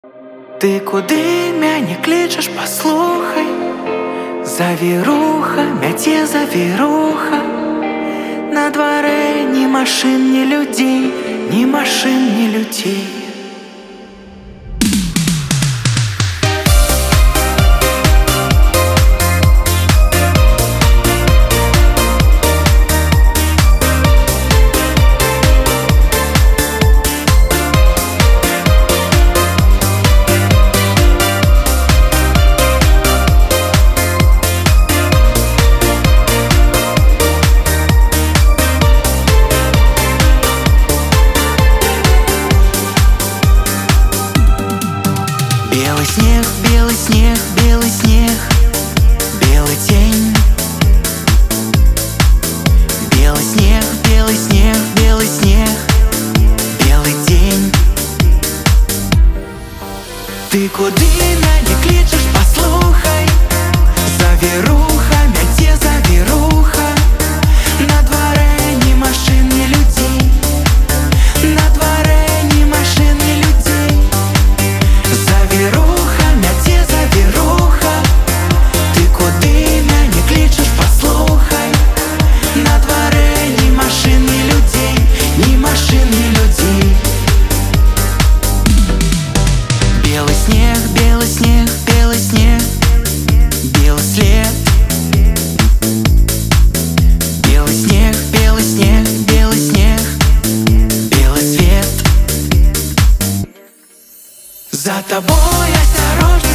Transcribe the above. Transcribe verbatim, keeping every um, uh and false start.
Ти куди мене кличеш, послухай, завіруха, мяте завіруха. На дворе ни машин, ни людей, ни машин, ни людей. Белый снег, белый снег, белый снег, белый тень. Белый снег, белый снег, белый снег, белый день. Ты куди мене кличеш, послухай, завіруха, мяте завіруха. На дворе ни машин, ни людей, на дворе ни машин, ни людей. Завіруха, мяте завіруха. Ти куди мене кличеш, послухай. На дворе ни машин, ни людей, ни машин, ни людей. Белый снег, белый снег, белый снег, белый след. Белый снег, белый снег, белый снег, белый свет. За тобой осторожно.